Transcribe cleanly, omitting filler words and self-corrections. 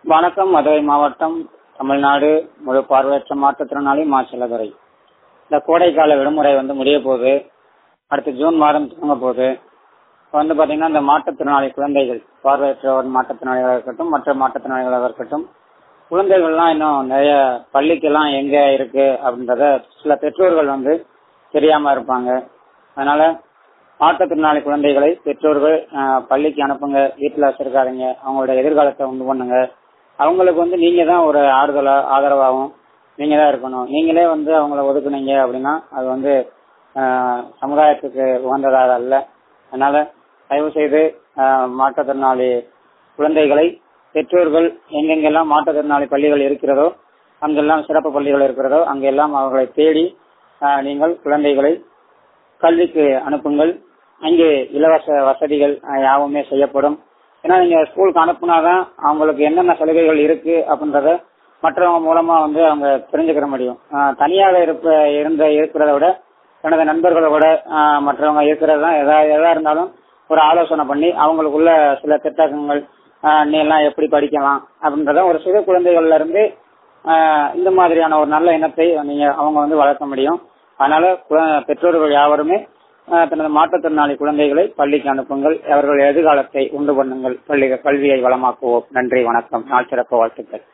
வணக்கம். மதுரை மாவட்டம், தமிழ்நாடு. முழு பார்வையற்ற மாற்றுத்திறனாளி மா. செல்லதுரை. இந்த கோடைக்கால விடுமுறை முடிய போகுது. அடுத்து ஜூன் மாதம் துவங்க போகுது. பாத்தீங்கன்னா இந்த மாற்றுத்திறனாளி குழந்தைகள், பார்வையற்றவர் மாற்றுத்திறனாளிகளாக இருக்கட்டும், மற்ற மாற்றுத்திறனாளிகளாக இருக்கட்டும், குழந்தைகள்லாம் இன்னும் நிறைய பள்ளிக்கெல்லாம் எங்க இருக்கு அப்படின்றத சில பெற்றோர்கள் தெரியாம இருப்பாங்க. அதனால மாற்றுத்திறனாளி குழந்தைகளை பெற்றோர்கள் பள்ளிக்கு அனுப்புங்க, வீட்டுல வச்சிருக்காதீங்க, அவங்களோட எதிர்காலத்தை உண்டு பண்ணுங்க. அவங்களுக்கு நீங்க தான் ஒரு ஆதரவாகவும் நீங்க தான் இருக்கணும். நீங்களே அவங்கள ஒதுக்குனீங்க அப்படின்னா அது சமுதாயத்துக்கு உகந்ததாக அல்ல. அதனால தயவு செய்து மாற்றுத்திறனாளி குழந்தைகளை பெற்றோர்கள் எங்கெங்கெல்லாம் மாற்றுத்திறனாளி பள்ளிகள் இருக்கிறதோ, அங்கெல்லாம் சிறப்பு பள்ளிகள் இருக்கிறதோ அங்கெல்லாம் அவர்களை தேடி நீங்கள் குழந்தைகளை கல்விக்கு அனுப்புங்கள். அங்கே இலவச வசதிகள் யாவுமே செய்யப்படும். ஏன்னா நீங்க ஸ்கூலுக்கு அனுப்புனாதான் அவங்களுக்கு என்னென்ன சலுகைகள் இருக்கு அப்படின்றத மற்றவங்க மூலமா அவங்க தெரிஞ்சுக்கிற முடியும். தனியாக இருக்கிறத விட எனது நண்பர்களோட மற்றவங்க இருக்கிறது எதா இருந்தாலும் ஒரு ஆலோசனை பண்ணி அவங்களுக்குள்ள சில திட்டங்கள் நீ எல்லாம் எப்படி படிக்கலாம் அப்படின்றத ஒரு சிறு குழந்தைகள்ல இருந்து இந்த மாதிரியான ஒரு நல்ல எண்ணத்தை அவங்க வளர்க்க முடியும். அதனால பெற்றோர்கள் யாவருமே தனது மாற்றுத்திறனாளி குழந்தைகளை பள்ளிக்கு அனுப்புங்கள். அவர்கள் எதிர்காலத்தை உண்டு பண்ணுங்கள். கல்வியை வளமாக்குவோம். நன்றி, வணக்கம். நாள் சிறப்பு வாழ்த்துக்கள்.